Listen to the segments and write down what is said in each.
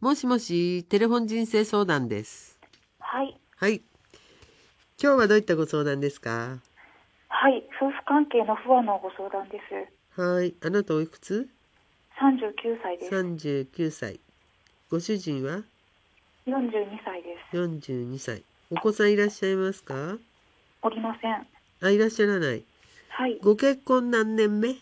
もしもし、テレフォン人生相談です。 はい。 はい。今日はどういったご相談ですか？ はい。夫婦関係の不和のご相談です。 はい。あなたおいくつ？ 39歳です。 39歳。ご主人は 42歳です。 42歳。お子さんいらっしゃいますか？ おりません。 あ、いらっしゃらない。 はい。 ご結婚何年目？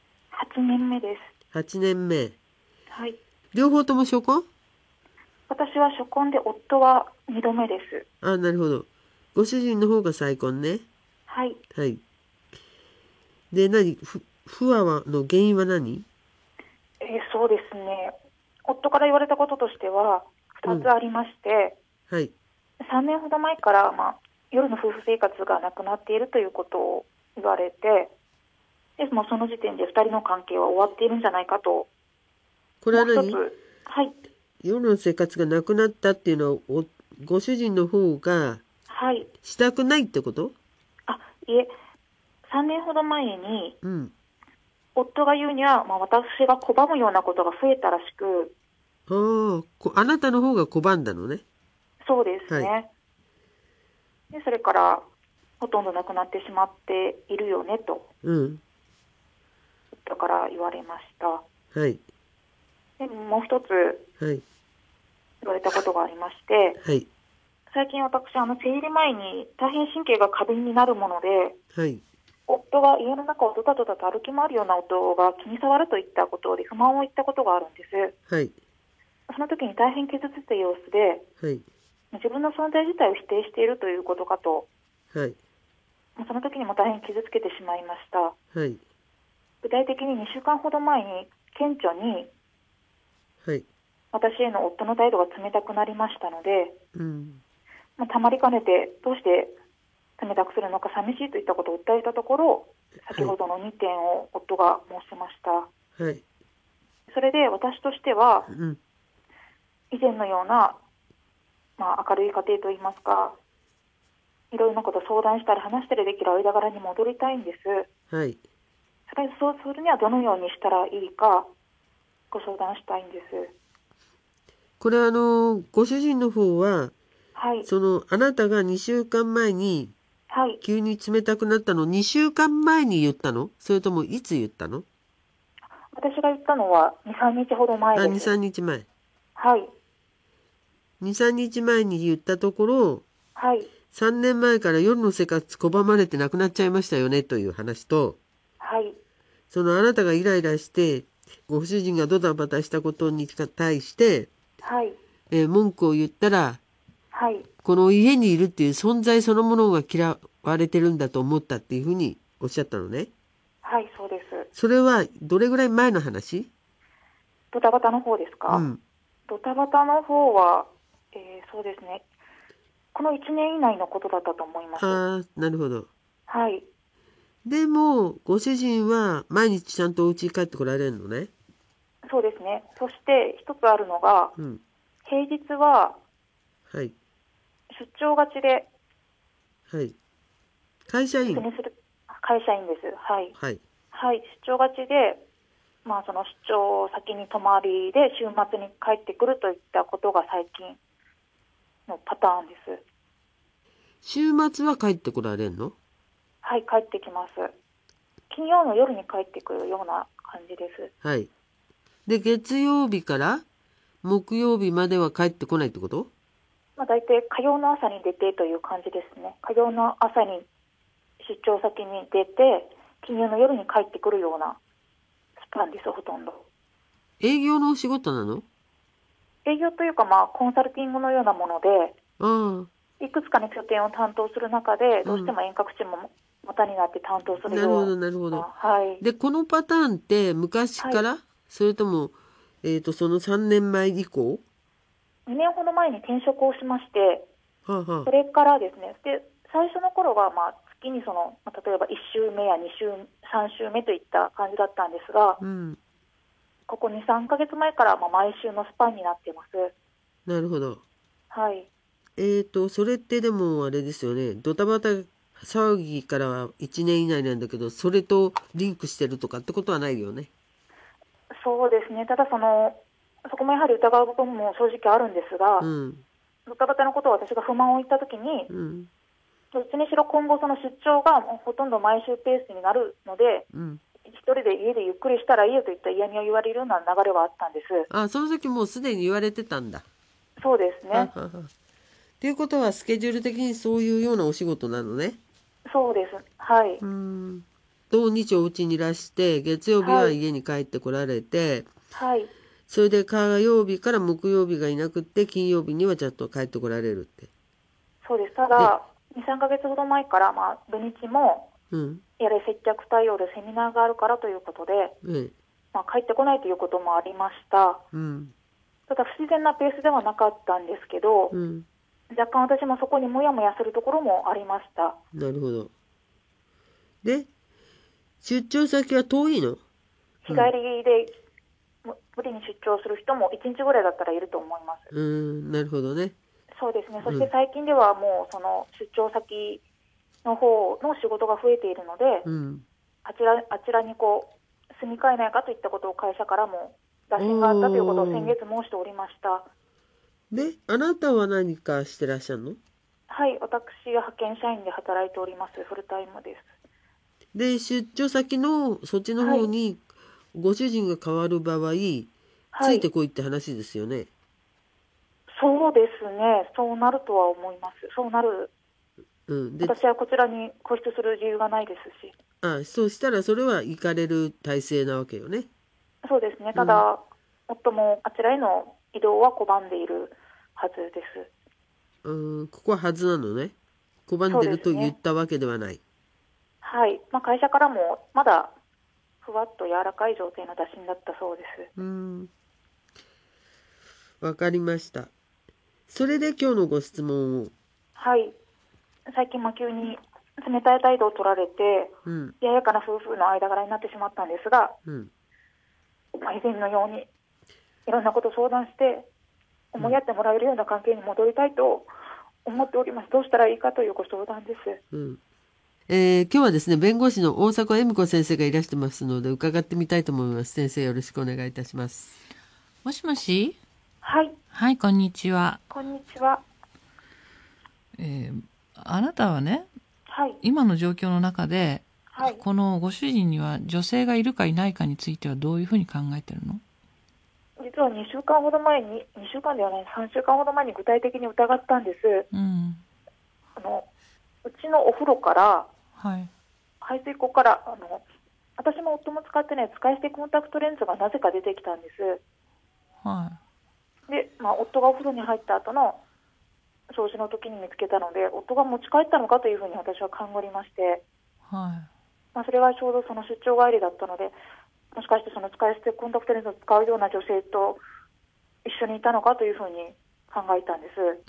8年目です。 8 年目。 はい。 両方とも初婚？ 私は初婚で夫は2度目です。 あ、なるほど。ご主人の方が再婚ね。 はい。 はい。で、不和の原因は何？ そうですね。夫から言われたこととしては2つありまして、 はい。 3年ほど前から、夜の夫婦生活がなくなっているということを言われて、もうその時点で2人の関係は終わっているんじゃないかと。 これは何？ もう一つ、はい。 夜の生活がなくなったっていうのはご主人の方がはい。 したくないってこと？ いえ、3年ほど前に、 うん。 夫が言うには、私が拒むようなことが増えたらしく、 あなたの方が拒んだのね。 そうですはい。 ね。で、それから、ほとんどなくなってしまっているよねと、 うん。 夫から言われました。 はい。 で、もう一つはい。 言われたことがありまして、 はい。 最近私、生理前に大変神経が過敏になるもので、 はい。 夫が家の中をドタドタと歩き回るような音が気に障るといったことで不満を言ったことがあるんです。 はい。 その時に大変傷ついた様子で、 はい。 自分の存在自体を否定しているということかと、 はい。 その時にも大変傷つけてしまいました。 はい。 具体的に2週間ほど前に顕著にはい。 私への夫の態度が冷たくなりましたので、 うん。 たまりかねてどうして冷たくするのか寂しいといったことを訴えたところ、先はい。 ほどの2点を夫が申しました。 はい。 それで私としてはうん。 以前のような、明るい家庭といいますか、いろいろなことを相談したり話したりできる間柄に戻りたいんです。 はい。 そうするにはどのようにしたらいいかご相談したいんです。 これご主人の方は、 はい。 あなたが2週間前にはい。 急に冷たくなったの、2週間前に言ったの？それともいつ言ったの？ 私が言ったのは2、3日ほど前あ、 です。 2、3日前。 はい。 2、3日前に言ったところ、 はい。 3年前から夜の生活拒まれてなくなっちゃいましたよねという話と、 はい。 あなたがイライラして、ご主人がドタバタしたことに対して、 はい。 文句を言ったら、 はい。 この家にいるっていう存在そのものが嫌われてるんだと思ったっていうふうにおっしゃったのね。 はい、そうです。 それはどれぐらい前の話？ ドタバタの方ですか？ うん。 ドタバタの方は、そうですね。この1年以内のことだったと思います。 ああ、なるほど。 はい。 でも、ご主人は毎日ちゃんとお家に帰ってこられるのね。 そうですね。そして一つあるのが、 うん。 平日ははい。 出張がちではい。会社員。 出勤する会社員です。はい。 はい。 はい。出張がちで、その出張先に泊まりで週末に帰ってくるといったことが最近のパターンです。 週末は帰ってこられるの？ はい、帰ってきます。金曜の夜に帰ってくるような感じです。 はい。で、月曜日から木曜日までは帰ってこないってこと？ 大体火曜の朝に出てという感じですね。火曜の朝に出張先に出て、金曜の夜に帰ってくるようなスパンです、ほとんど。 営業のお仕事なの？ 営業というか、コンサルティングのようなもので、 あいくつかの拠点を担当する中で、 あ、うん。 どうしても遠隔地も股になって担当するなるほど、 ような、 なるほど。 はい。 で、このパターンって昔はい。 からそれとも、その3年前以降？ 2年ほど前に転職をしまして、 はあ、はそれからですね、最初の頃は、月に例えば1週目や2週、3週目といった感じだったんですが、 うん。 ここ2、3ヶ月前から毎週のスパンになっています。 なるほど。 はい。 それってでもあれですよね。ドタバタ騒ぎからは1年以内なんだけど、それとリンクしてるとかってことはないよね。 そうですね。ただそこもやはり疑う部分も正直あるんですが、 うん。 ドタバタのことを私が不満を言ったときに、 うん。 どっちにしろ今後その出張がもうほとんど毎週ペースになるので、 うん。 一人で家でゆっくりしたらいいよといった嫌味を言われるような流れはあったんです。 あ、その時もうすでに言われてたんだ。 そうですね。 ははは。っていうことはスケジュール的にそういうようなお仕事なのね。 そうです。はい。 土日お家にいらして、月曜日はい。 は家に帰ってこられて、 はい。 それで火曜日から木曜日がいなくって、金曜日にはちゃんと帰ってこられるって。 そうです。たで、 だ、2、3ヶ月ほど前から、土日も、 うん。 やれ接客対応でセミナーがあるからということで、 ええ。 帰ってこないということもありました。 うん。 ただ、不自然なペースではなかったんですけど、 うん。 若干私もそこにもやもやするところもありました。 なるほど。で、出張先は遠いの？ 日帰りで無理に出張する人も1日ぐらいだったらいると思います。 なるほどね。 そうですね。そしてうん。 最近ではもうその出張先の方の仕事が増えているので、 うん。 あちらに住み替えないかといったことを会社からも打診があったということを先月申しておりました。 で、あなたは何かしてらっしゃるの？ はい、私は派遣社員で働いております。フルタイムです。 で、出張先のそっちのはい、 方にご主人が変わる場合、つはい、 いてこいって話ですよね。 そうですね。そうなるとは思います。そうなる。 うん。で、 私はこちらに固執する理由がないですし。 そうしたらそれは行かれる体制なわけよね。 そうですね。 うん。 ただ、夫もあちらへの移動は拒んでいるはずです。 ここははずなのね。拒んそうでると言っですね。 たわけではない。 はい。会社からもまだふわっと柔らかい状態の打診だったそうです。 うん。わかりました。それで今日のご質問を。 はい。最近急に冷たい態度を取られて、 うん。 ややかな夫婦の間柄になってしまったんですが、 うん。 以前のようにいろんなことを相談して思いやってもらえるような関係に戻りたいと思っております。どうしたらいいかというご相談です。 うん。今日はですね、弁護士の大迫恵美子先生がいらしてますので、伺ってみたいと思います。先生、よろしくお願いいたします。 もしもし。 はい。 はい、こんにちは。 こんにちは。 あなたはね、 はい。 今の状況の中で、 はい。 このご主人には女性がいるかいないかについてはどういうふうに考えてるの？ 実は2週間ほど前に、2週間ではない、3週間ほど前に具体的に疑ったんです。 うん。 うちのお風呂から、 はい。 排水溝から、私も夫も使ってね、使い捨てコンタクトレンズがなぜか出てきたんです。 はで、夫がお風呂に入った後の掃除の時に見つけたので、夫が持ち帰ったのかというふうに私は勘ぐりまして、 い。はそれがちょうどその出張帰りだったので、もしかしてその使い捨てコンタクトレンズを使うような女性と一緒にいたのかというふうに考えたんです。 い。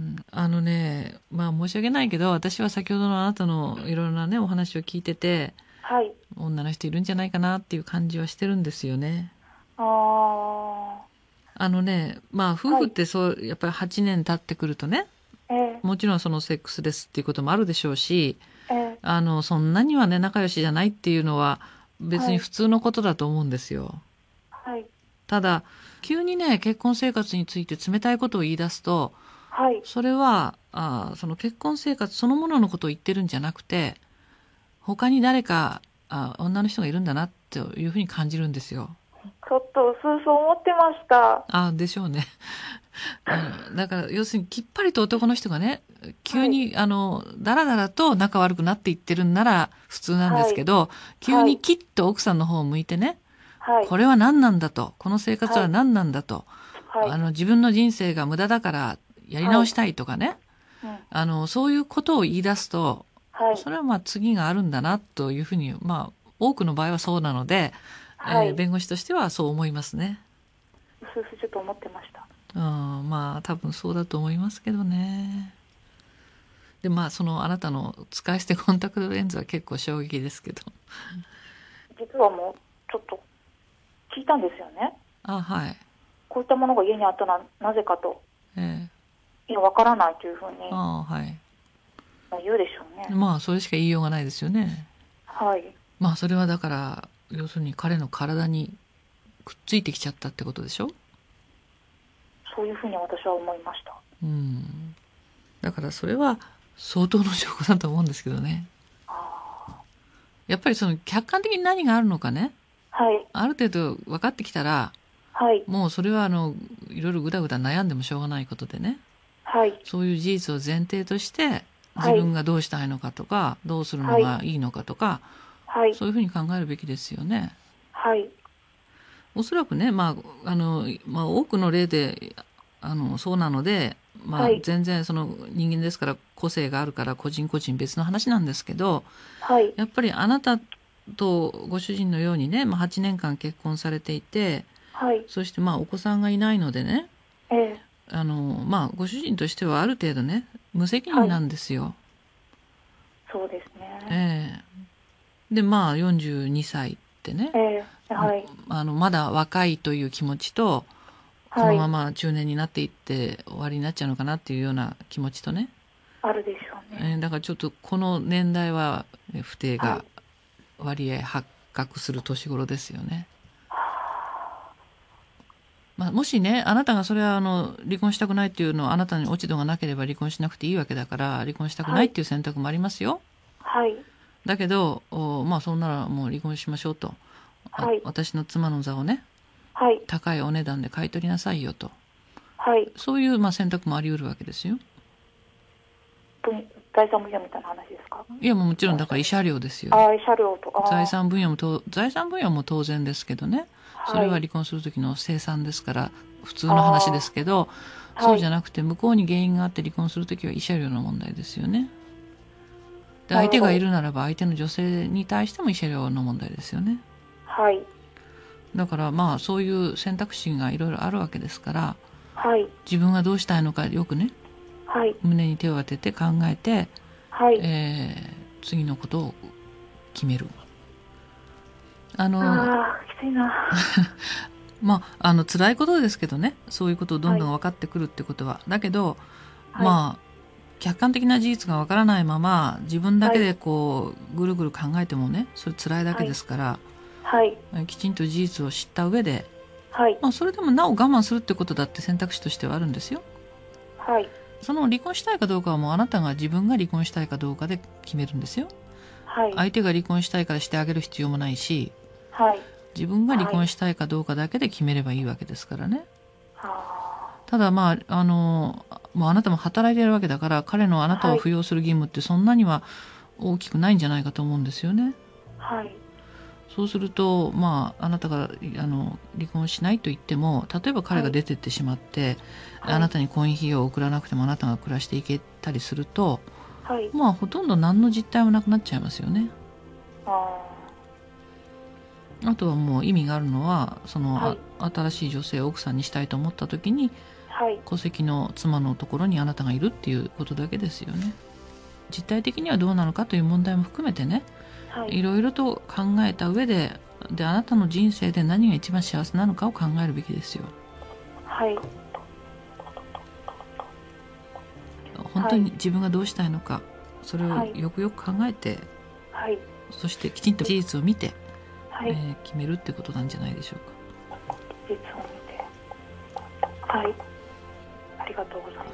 申し訳ないけど、私は先ほどのあなたのいろいろなね、お話を聞いてて、 はい。 女の人いるんじゃないかなっていう感じはしてるんですよね。 ああ、 夫婦ってそう、やっぱり8年経ってくるとね、 ええ、 もちろんそのセックスレスっていうこともあるでしょうし、 ええ、 そんなにはね、仲良しじゃないっていうのは別はい、 に普通のことだと思うんですよ。 はい、 ただ、急にね、結婚生活について冷たいことを言い出すと、 はい、 それは、その結婚生活そのもののことを言ってるんじゃなくて、他に誰か、女の人がいるんだなっていうふうに感じるんですよ。 ちょっとそう思ってました。 でしょうね。だから、要するに、きっぱりと男の人がね、急はい、 に、だらだらと仲悪くなっていってるんなら普通なんですけど、急はい、 にきっと奥さんの方を向いてね、 はい、 これは何なんだと、この生活はい、 は何なんだと、 はい、 自分の人生が無駄だからやり直したいとかね、 うん、 そういうことを言い出すと、 はい、 それは次があるんだなというふうに、多くの場合はそうなので、 はい、 弁護士としてはそう思いますね。 うすちょっと思ってました。 多分そうだと思いますけどね。で、あなたの使い捨てコンタクトレンズは結構衝撃ですけど。 実はもうちょっと聞いたんですよね。 はい。 こういったものが家にあったのはなぜかと、 ええ。 いや、わからないというふうにはい。 言うでしょうね。 それしか言いようがないですよね。 はい。 それはだから、要するに彼の体にくっついてきちゃったってことでしょ？ そういうふうに私は思いました。 だからそれは相当の証拠だと思うんですけどね。やっぱりその客観的に何があるのかね、 はい。 ある程度分かってきたら、 はい。 もうそれはいろいろぐだぐだ悩んでもしょうがないことでね、 はい。 そういう事実を前提として自はい。 分がどうしたいのかとか、どうするのがいいのかとか、 はい。 そういうふうに考えるべきですよね。 はい。 おそらくね、多くの例でそうなので、 はい。 全然その人間ですから個性があるから個人個人別の話なんですけど、 はい。 やっぱりあなたとご主人のようにね、8年間結婚されていて、 はい。 そしてお子さんがいないのでね、 ええ。 ご主人としてはある程度ね、無責任はい。 なんですよ。 そうですね。 ええ。で、42歳ってね、 ええ。はい。 まだ若いという気持ちと、こはい。 のまま中年になっていって終わりになっちゃうのかなっていうような気持ちとね、 あるでしょうね。 だからちょっとこの年代は不定はい。 が割合発覚する年頃ですよね。もしね、あなたがそれは離婚したくないっていうのはあなたに落ち度がなければ離婚しなくていいわけだから、離婚したくないっていう選択もありますよ。 はい。 だけど、そんならもう離婚しましょうと。 はい。 私の妻の座をね、 はい。 高いお値段で買い取りなさいよと。 はい。 そういう選択もあり得るわけですよ。 財産分与みたいな話ですか？ いや、もちろんだから慰謝料ですよ。 慰謝料と。 財産分与も当然ですけどね。それは離婚する時の清算ですから普通の話ですけど、そうじゃなくて向こうに原因があって離婚する時は慰謝料の問題ですよね。で、相手がいるならば相手の女性に対しても慰謝料の問題ですよね。 はい。 だからそういう選択肢がいろいろあるわけですから、 はい。 自分がどうしたいのかよくね、 はい。 胸に手を当てて考えて、 はい。 次のことを決める。 きついな。 辛いことですけどね、そういうことをどんどん分かってくるってことは。だけど、 は客観的な事実が分からないまま、自分だけでこう、ぐるぐる考えてもね、それ辛いだけですから、 はい。 きちんと事実を知った上で、 はい。 それでもなお我慢するってことだって選択肢としてはあるんですよ。 はい。 その離婚したいかどうかはもうあなたが自分が離婚したいかどうかで決めるんですよ。 はい。 相手が離婚したいからしてあげる必要もないし、 はい。 自分が離婚したいかどうかだけで決めればいいわけですからね。 あただもうあなたも働いているわけだから、彼のあなたを扶養する義務ってそんなには大きくないんじゃないかと思うんですよね。 はい。 そうするとあなたが離婚しないと言っても、例えば彼が出てってしまって、あなたに婚姻費用を送らなくてもあなたが暮らしていけたりすると、 はい。 ほとんど何の実態もなくなっちゃいますよね。あとはもう意味があるのは新しい女性を奥さんにしたいと思った時に、 はい。 戸籍の妻のところにあなたがいるっていうことだけですよね。実態的にはどうなのかという問題も含めてね、いろいろと考えた上で、あなたの人生で何が一番幸せなのかを考えるべきですよ。 はい。 本当に自分がどうしたいのか、それをよくよく考えて、 はい。 そしてきちんと事実を見て、 はい。 決めるってことなんじゃないでしょうか。 事実を見て。はい。ありがとうございます。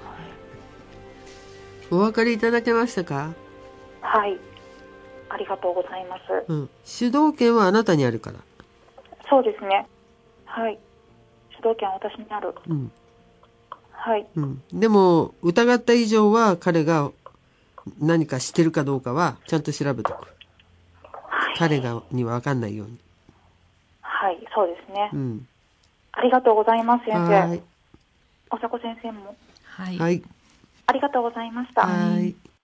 お分かりいただけましたか？ はい。ありがとうございます。 主導権はあなたにあるから。 そうですね。はい。主導権は私にある。はい。 でも疑った以上は彼が何かしてるかどうかはちゃんと調べておく。彼には分かんないように。 はい、そうですね。ありがとうございます、先生。おさこ先生も。 はい。 はい。 ありがとうございました。 はい。